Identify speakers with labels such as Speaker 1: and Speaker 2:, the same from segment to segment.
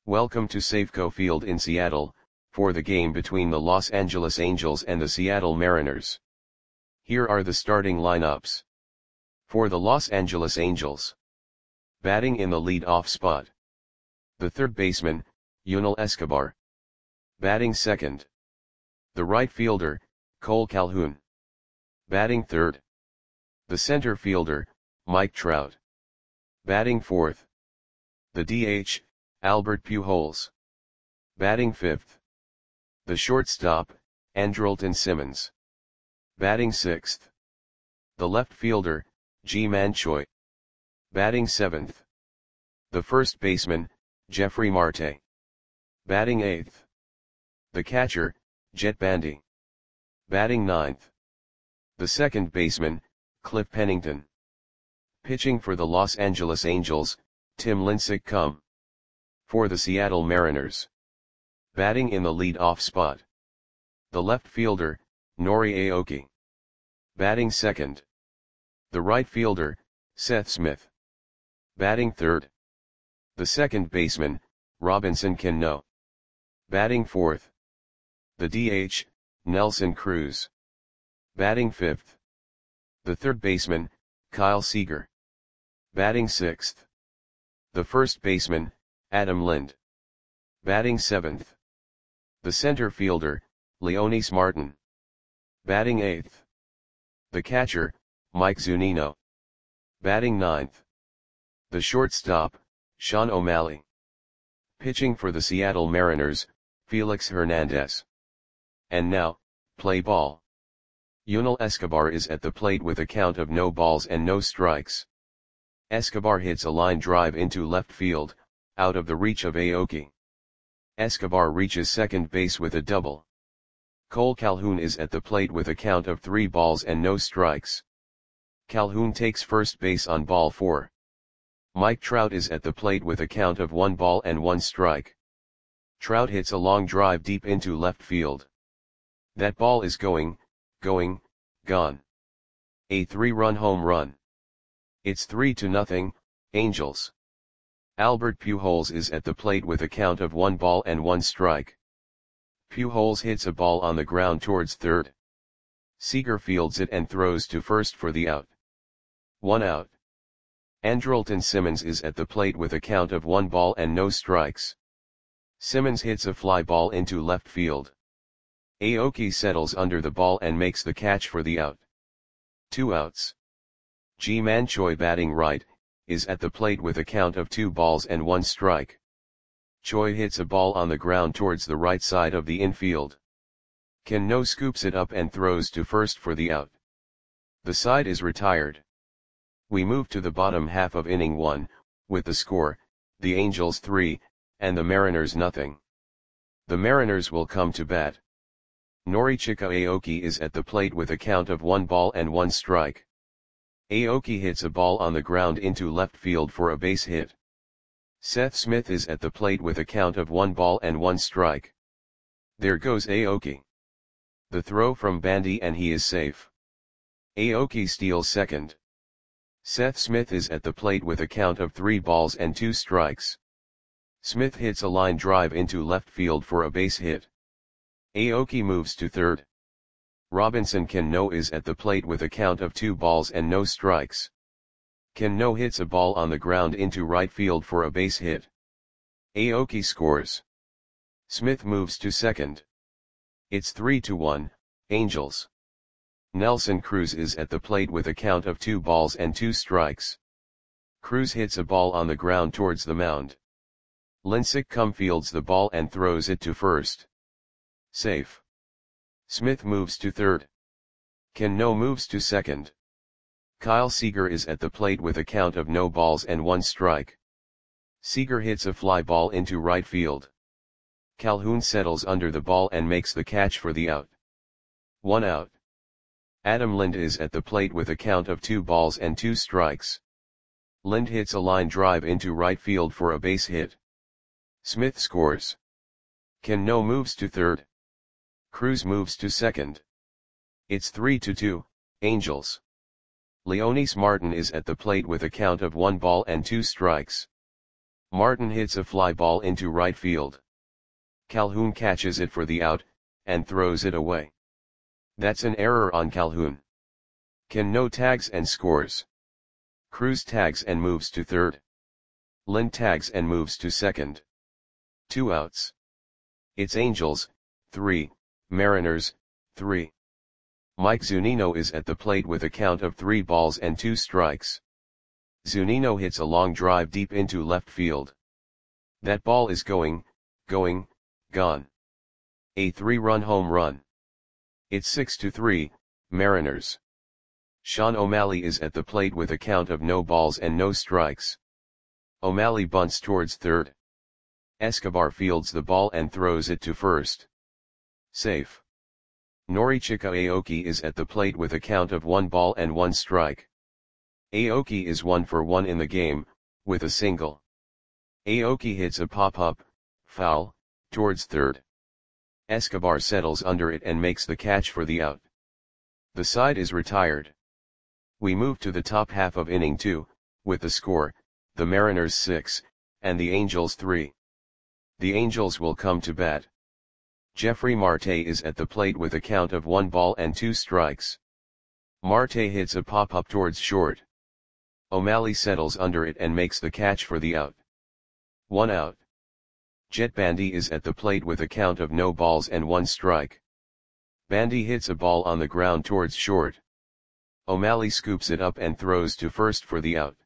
Speaker 1: Welcome to Safeco Field in Seattle, for the game between the Los Angeles Angels and the Seattle Mariners. Here are the starting lineups. For the Los Angeles Angels. Batting in the lead-off spot. The third baseman, Yunel Escobar. Batting second. The right fielder, Cole Calhoun. Batting third. The center fielder, Mike Trout. Batting fourth. The DH, Albert Pujols. Batting fifth. The shortstop, Andrelton Simmons. Batting sixth. The left fielder, Ji-Man Choi. Batting seventh. The first baseman, Jeffrey Marte. Batting eighth. The catcher, Jett Bandy. Batting ninth. The second baseman, Cliff Pennington. Pitching for the Los Angeles Angels, Tim Lincecum. For the Seattle Mariners. Batting in the lead-off spot. The left fielder, Nori Aoki. Batting second. The right fielder, Seth Smith. Batting third. The second baseman, Robinson Cano. Batting fourth. The DH, Nelson Cruz. Batting fifth. The third baseman, Kyle Seager. Batting sixth. The first baseman, Adam Lind. Batting seventh. The center fielder, Leonys Martin. Batting eighth. The catcher, Mike Zunino. Batting ninth. The shortstop, Sean O'Malley. Pitching for the Seattle Mariners, Felix Hernandez. And now, play ball. Yunel Escobar is at the plate with a count of no balls and no strikes. Escobar hits a line drive into left field, out of the reach of Aoki. Escobar reaches second base with a double. Cole Calhoun is at the plate with a count of 3 balls and no strikes. Calhoun takes first base on ball 4. Mike Trout is at the plate with a count of 1 ball and 1 strike. Trout hits a long drive deep into left field. That ball is gone. A 3-run home run. It's 3-0, Angels. Albert Pujols is at the plate with a count of 1 ball and 1 strike. Pujols hits a ball on the ground towards third. Seager fields it and throws to first for the out. 1 out. Andrelton Simmons is at the plate with a count of 1 ball and no strikes. Simmons hits a fly ball into left field. Aoki settles under the ball and makes the catch for the out. 2 outs. Ji-Man Choi, batting right, is at the plate with a count of 2 balls and 1 strike. Choi hits a ball on the ground towards the right side of the infield. Cano scoops it up and throws to first for the out. The side is retired. We move to the bottom half of inning 1, with the score, the Angels 3, and the Mariners nothing. The Mariners will come to bat. Norichika Aoki is at the plate with a count of 1 ball and 1 strike. Aoki hits a ball on the ground into left field for a base hit. Seth Smith is at the plate with a count of 1 ball and 1 strike. There goes Aoki. The throw from Bandy and he is safe. Aoki steals second. Seth Smith is at the plate with a count of 3 balls and 2 strikes. Smith hits a line drive into left field for a base hit. Aoki moves to third. Robinson Cano is at the plate with a count of 2 balls and no strikes. Cano hits a ball on the ground into right field for a base hit. Aoki scores. Smith moves to second. It's 3-1, Angels. Nelson Cruz is at the plate with a count of 2 balls and 2 strikes. Cruz hits a ball on the ground towards the mound. Lincecum fields the ball and throws it to first. Safe. Smith moves to third. Cano moves to second. Kyle Seager is at the plate with a count of no balls and 1 strike. Seager hits a fly ball into right field. Calhoun settles under the ball and makes the catch for the out. 1 out. Adam Lind is at the plate with a count of 2 balls and 2 strikes. Lind hits a line drive into right field for a base hit. Smith scores. Cano moves to third. Cruz moves to second. It's 3-2, Angels. Leonys Martin is at the plate with a count of 1 ball and 2 strikes. Martin hits a fly ball into right field. Calhoun catches it for the out, and throws it away. That's an error on Calhoun. Cano tags and scores. Cruz tags and moves to third. Lind tags and moves to second. 2 outs. It's Angels, 3, Mariners, 3. Mike Zunino is at the plate with a count of 3 balls and 2 strikes. Zunino hits a long drive deep into left field. That ball is gone. A 3-run home run. It's 6-3, Mariners. Sean O'Malley is at the plate with a count of no balls and no strikes. O'Malley bunts towards third. Escobar fields the ball and throws it to first. Safe. Norichika Aoki is at the plate with a count of 1 ball and 1 strike. Aoki is 1 for 1 in the game, with a single. Aoki hits a pop-up, foul, towards third. Escobar settles under it and makes the catch for the out. The side is retired. We move to the top half of inning 2, with the score, the Mariners 6, and the Angels 3. The Angels will come to bat. Jeffrey Marte is at the plate with a count of 1 ball and 2 strikes. Marte hits a pop-up towards short. O'Malley settles under it and makes the catch for the out. 1 out. Jet Bandy is at the plate with a count of no balls and 1 strike. Bandy hits a ball on the ground towards short. O'Malley scoops it up and throws to first for the out.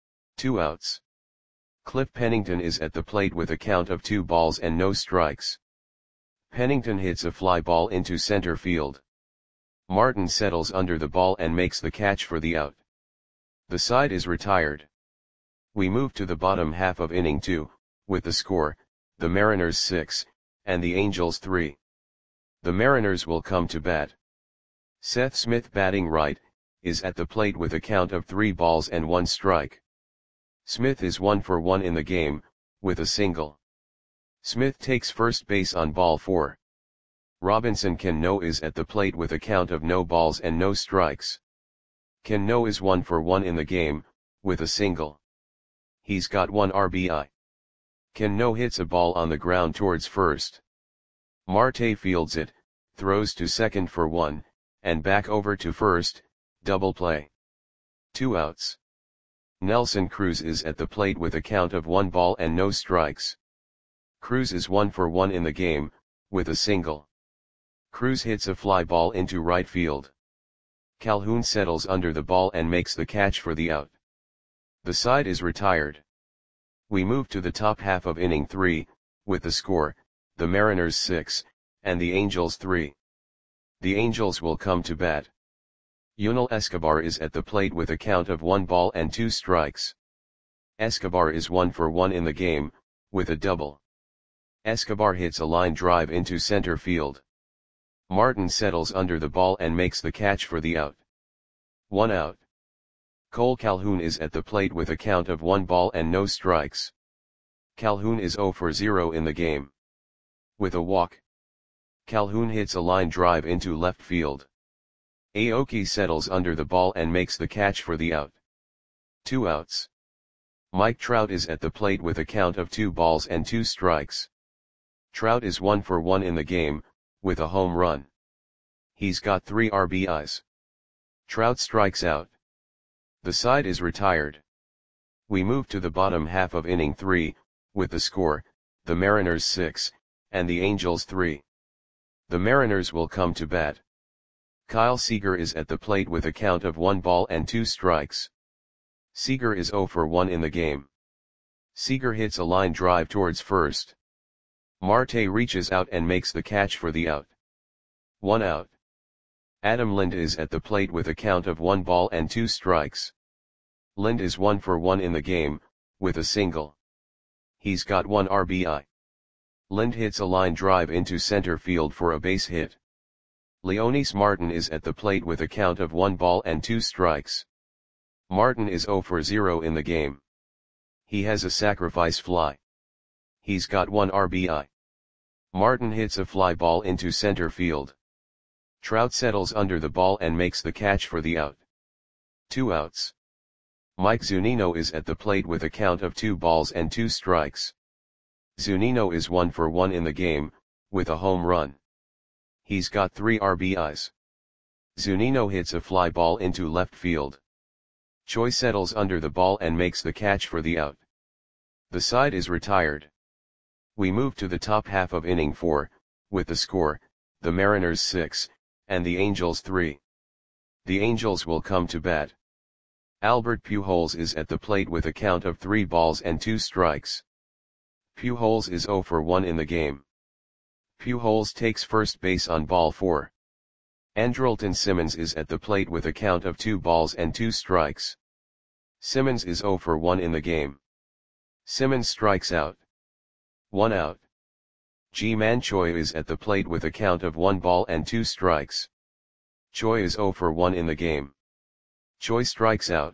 Speaker 1: 2 outs. Cliff Pennington is at the plate with a count of 2 balls and no strikes. Pennington hits a fly ball into center field. Martin settles under the ball and makes the catch for the out. The side is retired. We move to the bottom half of inning 2, with the score, the Mariners 6, and the Angels 3. The Mariners will come to bat. Seth Smith, batting right, is at the plate with a count of 3 balls and 1 strike. Smith is 1 for 1 in the game, with a single. Smith takes first base on ball 4. Robinson Cano is at the plate with a count of no balls and no strikes. Cano is 1 for 1 in the game, with a single. He's got 1 RBI. Cano hits a ball on the ground towards first. Marte fields it, throws to second for 1, and back over to first, double play. 2 outs. Nelson Cruz is at the plate with a count of 1 ball and no strikes. Cruz is 1 for 1 in the game, with a single. Cruz hits a fly ball into right field. Calhoun settles under the ball and makes the catch for the out. The side is retired. We move to the top half of inning 3, with the score, the Mariners 6, and the Angels 3. The Angels will come to bat. Yunel Escobar is at the plate with a count of 1 ball and 2 strikes. Escobar is 1 for 1 in the game, with a double. Escobar hits a line drive into center field. Martin settles under the ball and makes the catch for the out. 1 out. Cole Calhoun is at the plate with a count of 1 ball and no strikes. Calhoun is 0 for 0 in the game. With a walk. Calhoun hits a line drive into left field. Aoki settles under the ball and makes the catch for the out. 2 outs. Mike Trout is at the plate with a count of 2 balls and 2 strikes. Trout is 1 for 1 in the game, with a home run. He's got 3 RBIs. Trout strikes out. The side is retired. We move to the bottom half of inning 3, with the score, the Mariners 6, and the Angels 3. The Mariners will come to bat. Kyle Seager is at the plate with a count of 1 ball and 2 strikes. Seager is 0 for 1 in the game. Seager hits a line drive towards first. Marte reaches out and makes the catch for the out. 1 out. Adam Lind is at the plate with a count of 1 ball and 2 strikes. Lind is 1 for 1 in the game, with a single. He's got 1 RBI. Lind hits a line drive into center field for a base hit. Leonys Martin is at the plate with a count of 1 ball and 2 strikes. Martin is 0 for 0 in the game. He has a sacrifice fly. He's got 1 RBI. Martin hits a fly ball into center field. Trout settles under the ball and makes the catch for the out. 2 outs. Mike Zunino is at the plate with a count of 2 balls and 2 strikes. Zunino is 1 for 1 in the game, with a home run. He's got 3 RBIs. Zunino hits a fly ball into left field. Choi settles under the ball and makes the catch for the out. The side is retired. We move to the top half of inning 4, with the score, the Mariners 6, and the Angels 3. The Angels will come to bat. Albert Pujols is at the plate with a count of 3 balls and 2 strikes. Pujols is 0 for 1 in the game. Pujols takes first base on ball 4. Andrelton Simmons is at the plate with a count of 2 balls and 2 strikes. Simmons is 0 for 1 in the game. Simmons strikes out. 1 out. Ji-Man Choi is at the plate with a count of 1 ball and 2 strikes. Choi is 0 for 1 in the game. Choi strikes out.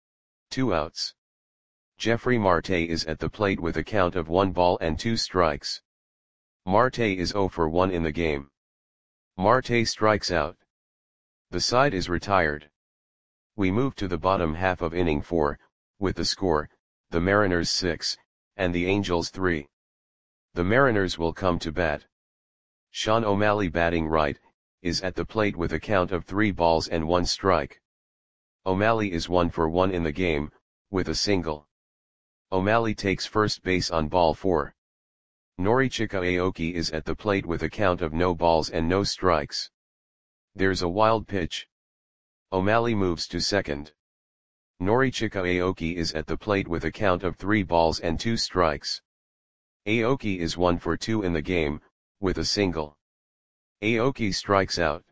Speaker 1: 2 outs. Jeffrey Marte is at the plate with a count of 1 ball and 2 strikes. Marte is 0 for 1 in the game. Marte strikes out. The side is retired. We move to the bottom half of inning 4, with the score, the Mariners 6, and the Angels 3. The Mariners will come to bat. Sean O'Malley, batting right, is at the plate with a count of 3 balls and 1 strike. O'Malley is 1 for 1 in the game, with a single. O'Malley takes first base on ball 4. Norichika Aoki is at the plate with a count of no balls and no strikes. There's a wild pitch. O'Malley moves to second. Norichika Aoki is at the plate with a count of 3 balls and 2 strikes. Aoki is 1 for 2 in the game, with a single. Aoki strikes out.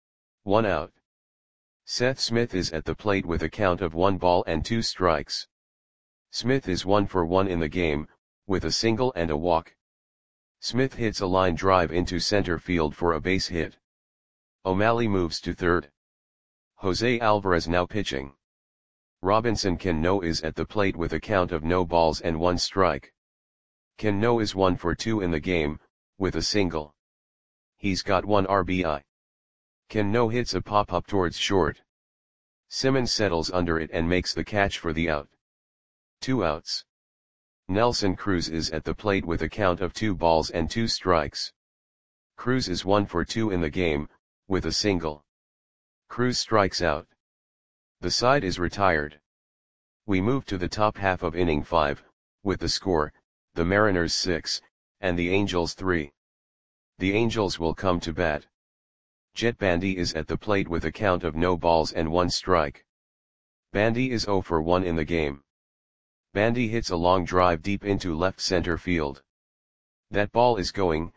Speaker 1: 1 out. Seth Smith is at the plate with a count of 1 ball and 2 strikes. Smith is 1 for 1 in the game, with a single and a walk. Smith hits a line drive into center field for a base hit. O'Malley moves to third. Jose Alvarez now pitching. Robinson Cano is at the plate with a count of no balls and 1 strike. Cano is 1 for 2 in the game, with a single. He's got 1 RBI. Cano hits a pop-up towards short. Simmons settles under it and makes the catch for the out. 2 outs. Nelson Cruz is at the plate with a count of 2 balls and 2 strikes. Cruz is 1 for 2 in the game, with a single. Cruz strikes out. The side is retired. We move to the top half of inning 5, with the score, the Mariners 6, and the Angels 3. The Angels will come to bat. Jet Bandy is at the plate with a count of no balls and 1 strike. Bandy is 0 for 1 in the game. Bandy hits a long drive deep into left center field. That ball is gone.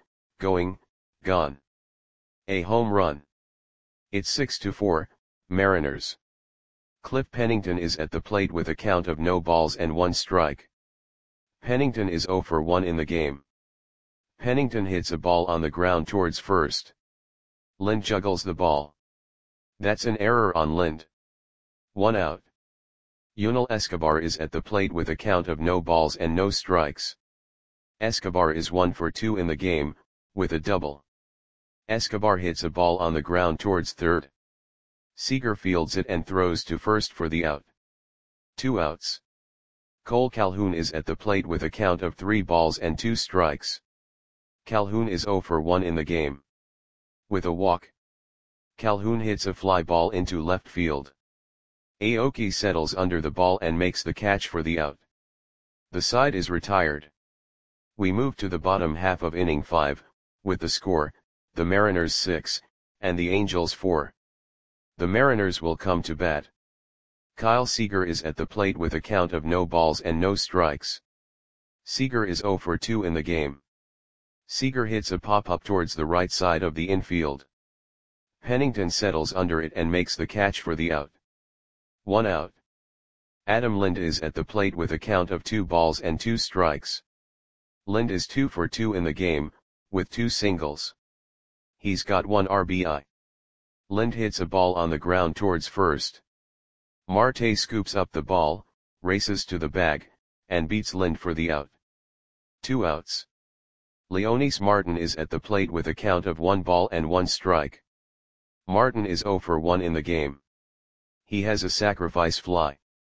Speaker 1: A home run. It's 6-4, Mariners. Cliff Pennington is at the plate with a count of no balls and 1 strike. Pennington is 0 for 1 in the game. Pennington hits a ball on the ground towards first. Lind juggles the ball. That's an error on Lind. 1 out. Yunel Escobar is at the plate with a count of no balls and no strikes. Escobar is 1 for 2 in the game, with a double. Escobar hits a ball on the ground towards third. Seager fields it and throws to first for the out. 2 outs. Cole Calhoun is at the plate with a count of 3 balls and 2 strikes. Calhoun is 0 for 1 in the game. With a walk. Calhoun hits a fly ball into left field. Aoki settles under the ball and makes the catch for the out. The side is retired. We move to the bottom half of inning 5, with the score, the Mariners 6, and the Angels 4. The Mariners will come to bat. Kyle Seager is at the plate with a count of no balls and no strikes. Seager is 0 for 2 in the game. Seager hits a pop-up towards the right side of the infield. Pennington settles under it and makes the catch for the out. 1 out. Adam Lind is at the plate with a count of 2 balls and 2 strikes. Lind is 2 for 2 in the game, with 2 singles. He's got 1 RBI. Lind hits a ball on the ground towards first. Marte scoops up the ball, races to the bag, and beats Lind for the out. 2 outs. Leonys Martin is at the plate with a count of 1 ball and 1 strike. Martin is 0 for 1 in the game. He has a sacrifice fly.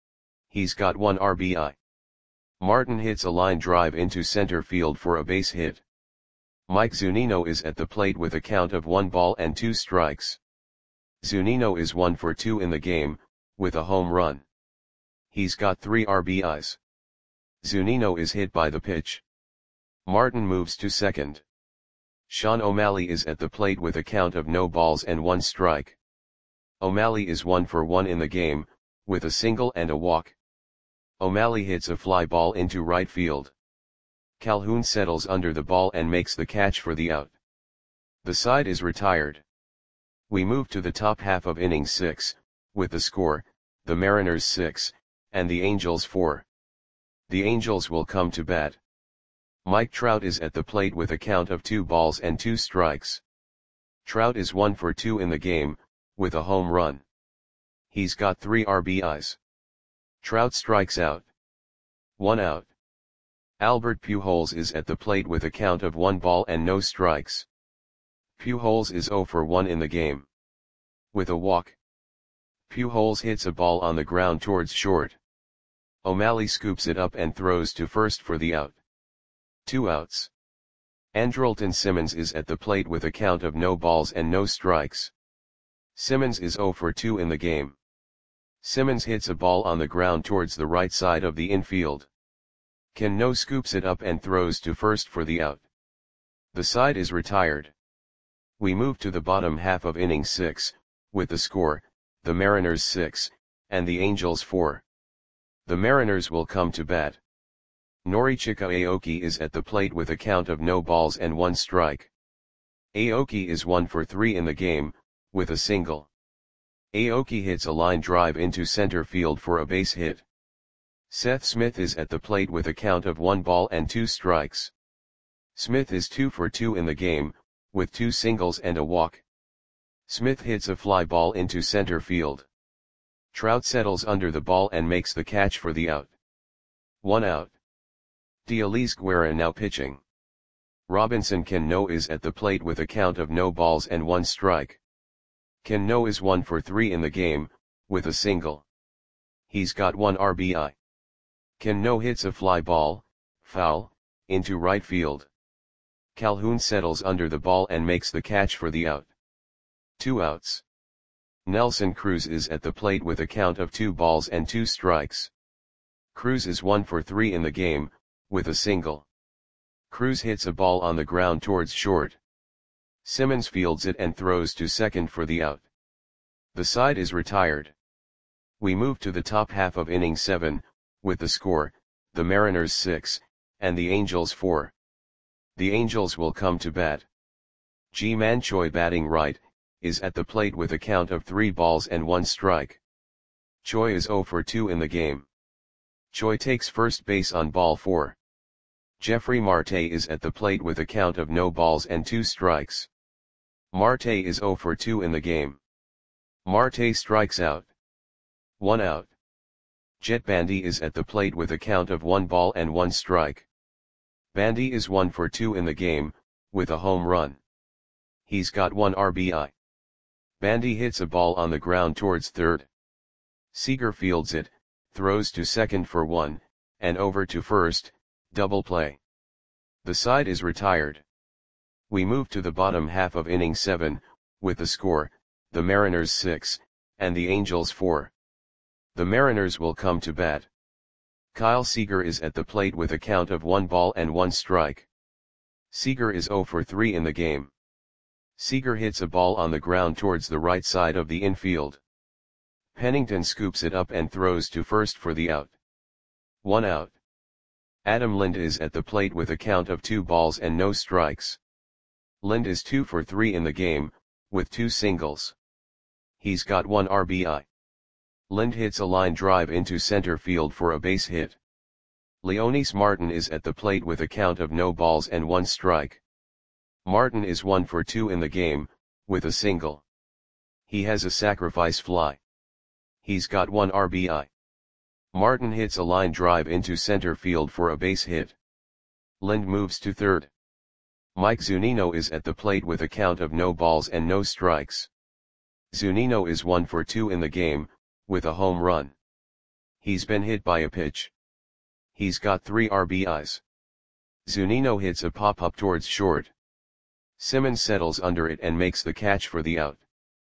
Speaker 1: He's got 1 RBI. Martin hits a line drive into center field for a base hit. Mike Zunino is at the plate with a count of 1 ball and 2 strikes. Zunino is 1 for 2 in the game, with a home run. He's got 3 RBIs. Zunino is hit by the pitch. Martin moves to second. Sean O'Malley is at the plate with a count of no balls and 1 strike. O'Malley is 1 for 1 in the game, with a single and a walk. O'Malley hits a fly ball into right field. Calhoun settles under the ball and makes the catch for the out. The side is retired. We move to the top half of inning 6, with the score, the Mariners 6, and the Angels 4. The Angels will come to bat. Mike Trout is at the plate with a count of 2 balls and 2 strikes. Trout is 1 for 2 in the game, with a home run. He's got 3 RBIs. Trout strikes out. 1 out. Albert Pujols is at the plate with a count of 1 ball and no strikes. Pujols is 0 for 1 in the game. With a walk. Pujols hits a ball on the ground towards short. O'Malley scoops it up and throws to first for the out. 2 outs. Andrelton Simmons is at the plate with a count of no balls and no strikes. Simmons is 0 for 2 in the game. Simmons hits a ball on the ground towards the right side of the infield. Cano scoops it up and throws to first for the out. The side is retired. We move to the bottom half of inning 6, with the score, the Mariners 6, and the Angels 4. The Mariners will come to bat. Norichika Aoki is at the plate with a count of no balls and 1 strike. Aoki is 1 for 3 in the game, with a single. Aoki hits a line drive into center field for a base hit. Seth Smith is at the plate with a count of 1 ball and 2 strikes. Smith is 2 for 2 in the game, with 2 singles and a walk. Smith hits a fly ball into center field. Trout settles under the ball and makes the catch for the out. 1 out. Dialis Guerra now pitching. Robinson Cano is at the plate with a count of no balls and 1 strike. Cano is 1 for 3 in the game, with a single. He's got 1 RBI. Cano hits a fly ball, foul, into right field. Calhoun settles under the ball and makes the catch for the out. 2 outs. Nelson Cruz is at the plate with a count of 2 balls and 2 strikes. Cruz is 1 for 3 in the game, with a single. Cruz hits a ball on the ground towards short. Simmons fields it and throws to second for the out. The side is retired. We move to the top half of inning 7, with the score, the Mariners 6, and the Angels 4. The Angels will come to bat. Ji-Man Choi batting right, is at the plate with a count of 3 balls and 1 strike. Choi is 0 for 2 in the game. Choi takes first base on ball 4. Jeffrey Marte is at the plate with a count of no balls and 2 strikes. Marte is 0 for 2 in the game. Marte strikes out. 1 out. Jet Bandy is at the plate with a count of 1 ball and 1 strike. Bandy is 1 for 2 in the game, with a home run. He's got 1 RBI. Bandy hits a ball on the ground towards third. Seager fields it, throws to second for 1, and over to first, double play. The side is retired. We move to the bottom half of inning 7, with the score, the Mariners 6, and the Angels 4. The Mariners will come to bat. Kyle Seager is at the plate with a count of 1 ball and 1 strike. Seager is 0 for 3 in the game. Seager hits a ball on the ground towards the right side of the infield. Pennington scoops it up and throws to first for the out. 1 out. Adam Lind is at the plate with a count of 2 balls and no strikes. Lind is 2 for 3 in the game, with 2 singles. He's got 1 RBI. Lind hits a line drive into center field for a base hit. Leonys Martin is at the plate with a count of no balls and 1 strike. Martin is 1 for 2 in the game, with a single. He has a sacrifice fly. He's got 1 RBI. Martin hits a line drive into center field for a base hit. Lind moves to third. Mike Zunino is at the plate with a count of no balls and no strikes. Zunino is 1 for 2 in the game, with a home run. He's been hit by a pitch. He's got 3 RBIs. Zunino hits a pop-up towards short. Simmons settles under it and makes the catch for the out.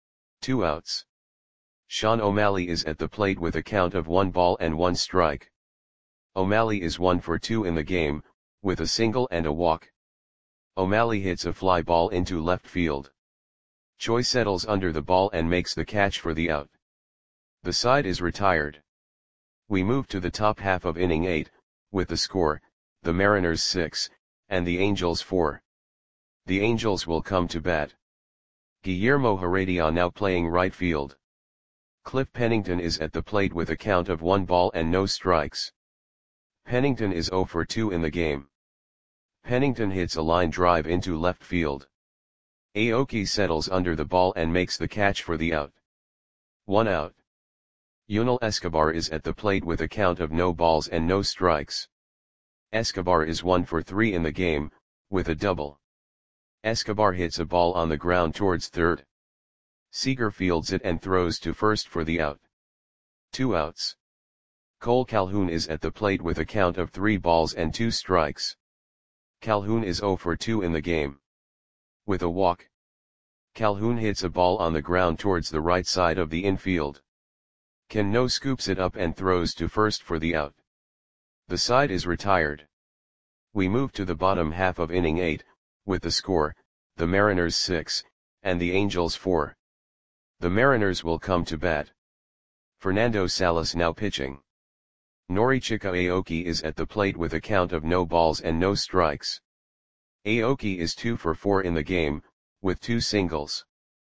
Speaker 1: 2 outs. Sean O'Malley is at the plate with a count of 1 ball and 1 strike. O'Malley is 1 for 2 in the game, with a single and a walk. O'Malley hits a fly ball into left field. Choi settles under the ball and makes the catch for the out. The side is retired. We move to the top half of inning 8, with the score, the Mariners 6, and the Angels 4. The Angels will come to bat. Guillermo Heredia now playing right field. Cliff Pennington is at the plate with a count of 1 ball and no strikes. Pennington is 0 for 2 in the game. Pennington hits a line drive into left field. Aoki settles under the ball and makes the catch for the out. 1 out. Yunel Escobar is at the plate with a count of no balls and no strikes. Escobar is 1 for 3 in the game, with a double. Escobar hits a ball on the ground towards third. Seager fields it and throws to first for the out. 2 outs. Cole Calhoun is at the plate with a count of 3 balls and 2 strikes. Calhoun is 0 for 2 in the game. With a walk. Calhoun hits a ball on the ground towards the right side of the infield. Cano scoops it up and throws to first for the out. The side is retired. We move to the bottom half of inning 8, with the score, the Mariners 6, and the Angels 4. The Mariners will come to bat. Fernando Salas now pitching. Norichika Aoki is at the plate with a count of no balls and no strikes. Aoki is 2 for 4 in the game, with 2 singles.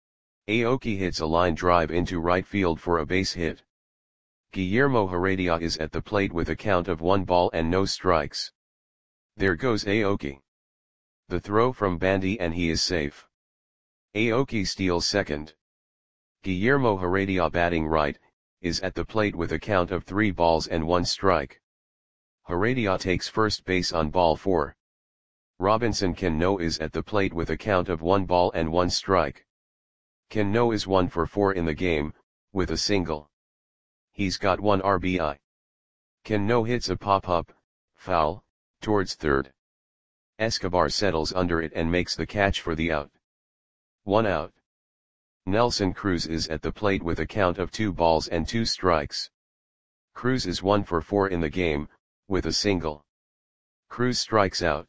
Speaker 1: Aoki hits a line drive into right field for a base hit. Guillermo Heredia is at the plate with a count of 1 ball and no strikes. There goes Aoki. The throw from Bandy and he is safe. Aoki steals second. Guillermo Heredia batting right, is at the plate with a count of 3 balls and 1 strike. Heredia takes first base on ball 4. Robinson Cano is at the plate with a count of 1 ball and 1 strike. Cano is 1 for 4 in the game, with a single. He's got 1 RBI. Cano hits a pop-up, foul, towards third. Escobar settles under it and makes the catch for the out. 1 out. Nelson Cruz is at the plate with a count of 2 balls and 2 strikes. Cruz is 1 for 4 in the game, with a single. Cruz strikes out.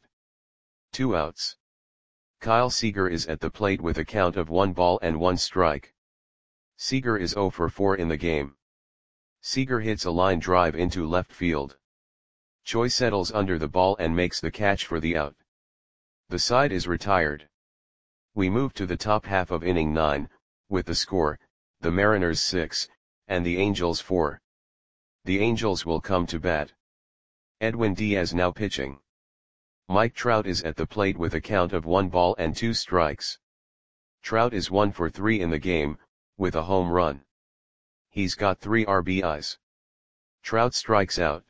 Speaker 1: 2 outs. Kyle Seager is at the plate with a count of 1 ball and 1 strike. Seager is 0 for 4 in the game. Seager hits a line drive into left field. Choi settles under the ball and makes the catch for the out. The side is retired. We move to the top half of inning 9, with the score, the Mariners 6, and the Angels 4. The Angels will come to bat. Edwin Diaz now pitching. Mike Trout is at the plate with a count of 1 ball and 2 strikes. Trout is 1 for 3 in the game, with a home run. He's got 3 RBIs. Trout strikes out.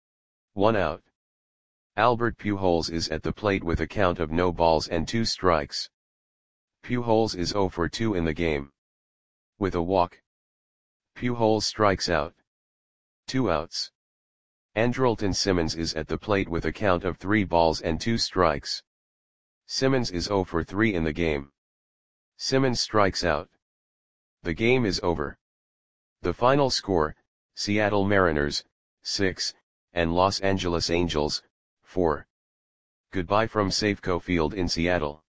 Speaker 1: 1 out. Albert Pujols is at the plate with a count of no balls and 2 strikes. Pujols is 0 for 2 in the game. With a walk. Pujols strikes out. 2 outs. Andrelton Simmons is at the plate with a count of 3 balls and 2 strikes. Simmons is 0 for 3 in the game. Simmons strikes out. The game is over. The final score, Seattle Mariners, 6, and Los Angeles Angels, 4. Goodbye from Safeco Field in Seattle.